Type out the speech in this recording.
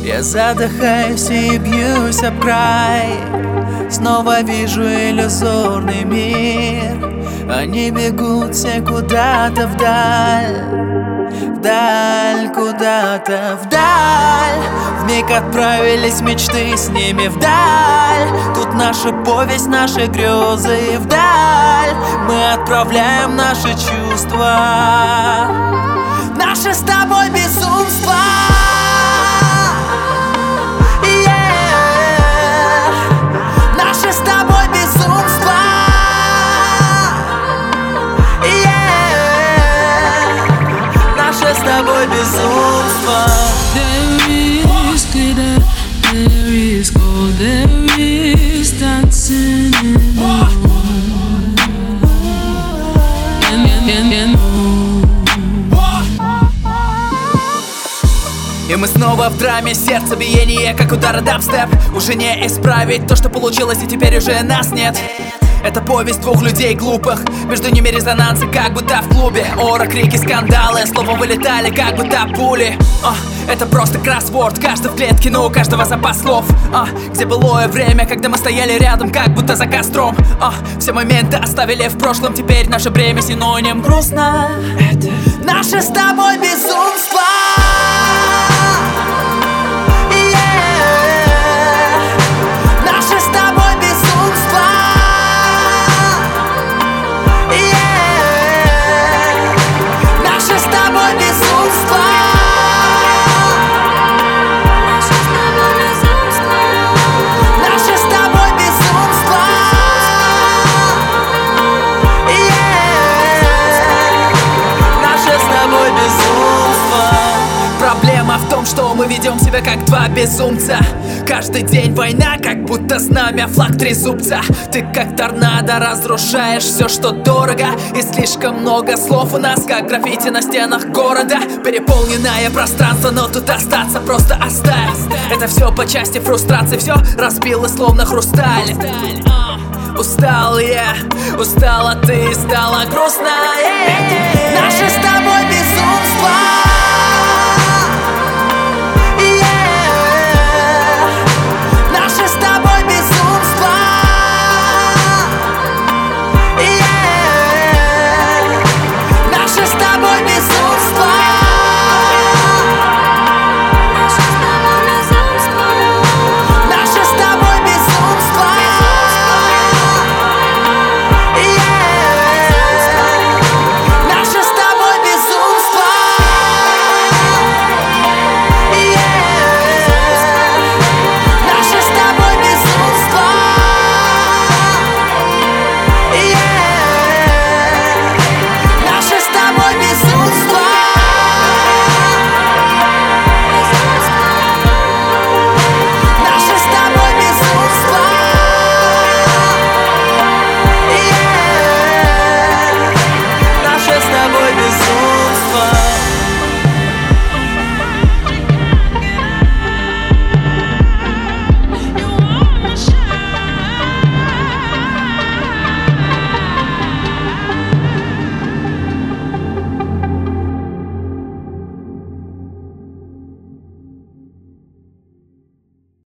Я задыхаюсь и бьюсь об край. Снова вижу иллюзорный мир. Они бегут все куда-то вдаль, вдаль, куда-то вдаль. Вмиг отправились мечты с ними вдаль. Тут наша повесть, наши грезы вдаль. Мы отправляем наши чувства, наше с тобой безумство. Наше с тобой безумство. Наше с тобой безумство. There is glitter, there is gold, there is dancing in the moon. И мы снова в драме, сердцебиение, как удары дабстеп. Уже не исправить то, что получилось, и теперь уже нас нет. Это повесть двух людей глупых, между ними резонансы, как будто в клубе. Ора, крики, скандалы, слова вылетали, как будто пули. Это просто кроссворд, каждый в клетке, но у каждого запас слов. Где былое время, когда мы стояли рядом, как будто за костром. Все моменты оставили в прошлом, теперь наше бремя синоним грустно. Это наше с тобой безумство. Проблема в том, что мы ведем себя как два безумца. Каждый день война, как будто знамя, флаг трезубца. Ты как торнадо разрушаешь все, что дорого. И слишком много слов у нас, как граффити на стенах города. Переполненное пространство, но тут остаться просто оставь. Это все по части фрустрации, все разбило словно хрусталь. Устал я, устала ты, стало грустно. Наше с тобой безумство.